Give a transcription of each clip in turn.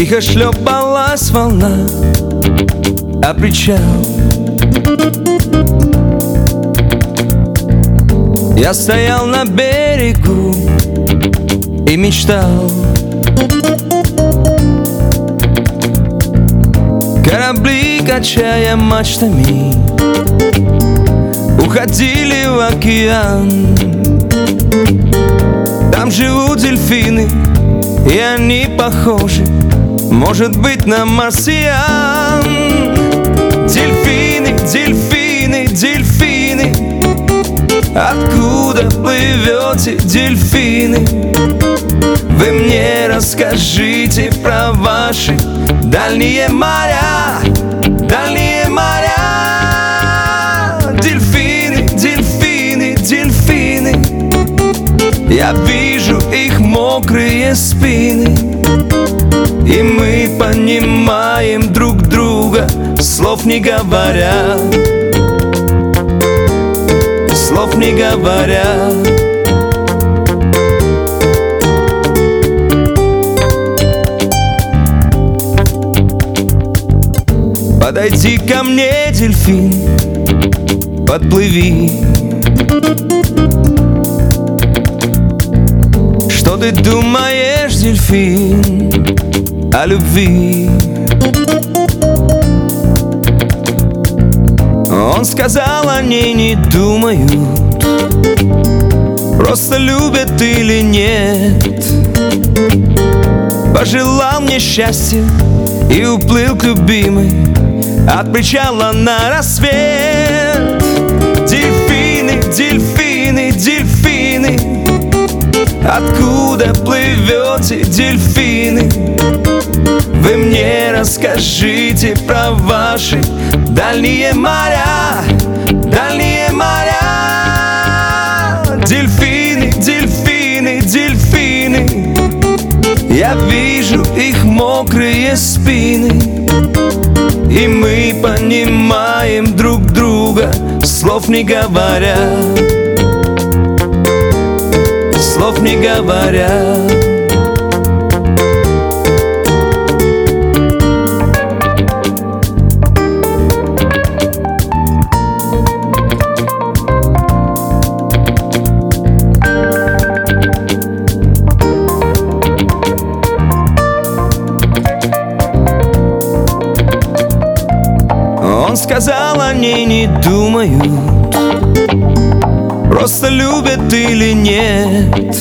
Тихо шлепалась волна о причал. Я стоял на берегу и мечтал. Корабли, качая мачтами, уходили в океан. Там живут дельфины, и они похожи, может быть, на марсиан. Дельфины, дельфины, дельфины, откуда плывете, дельфины? Вы мне расскажите про ваши дальние моря, дальние моря. Дельфины, дельфины, дельфины, я вижу их мокрые спины, и мы понимаем друг друга, слов не говоря, слов не говоря. Подойди ко мне, дельфин, подплыви. Что ты думаешь, дельфин, о любви? Он сказал, они не думают, просто любят или нет. Пожелал мне счастья и уплыл к любимой от причала на рассвет. Дельфины, дельфины, дельфины, откуда плывете, дельфины? Вы мне расскажите про ваши дальние моря, дальние моря. Дельфины, дельфины, дельфины, я вижу их мокрые спины, и мы понимаем друг друга, слов не говоря, слов не говоря. Он сказал, они не думают, просто любят или нет.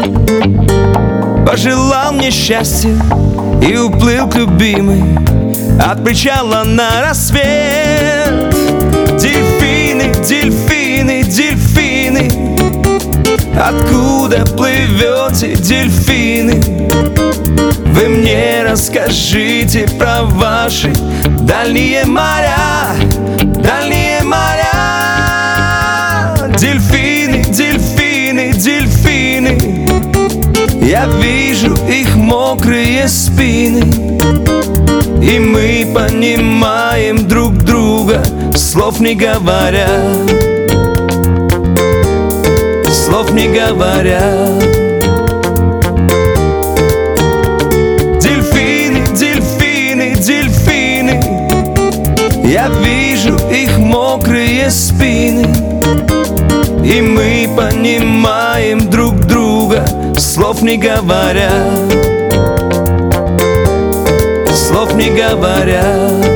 Пожелал мне счастья и уплыл к любимой от причала на рассвет. Дельфины, дельфины, дельфины, откуда плывете, дельфины? Вы мне расскажите про ваши дальние моря, дальние моря. Дельфины, дельфины, дельфины, я вижу их мокрые спины, и мы понимаем друг друга, слов не говоря, слов не говоря. Дельфины, дельфины, дельфины, я вижу их мокрые спины, и мы понимаем друг друга, слов не говоря, слов не говоря.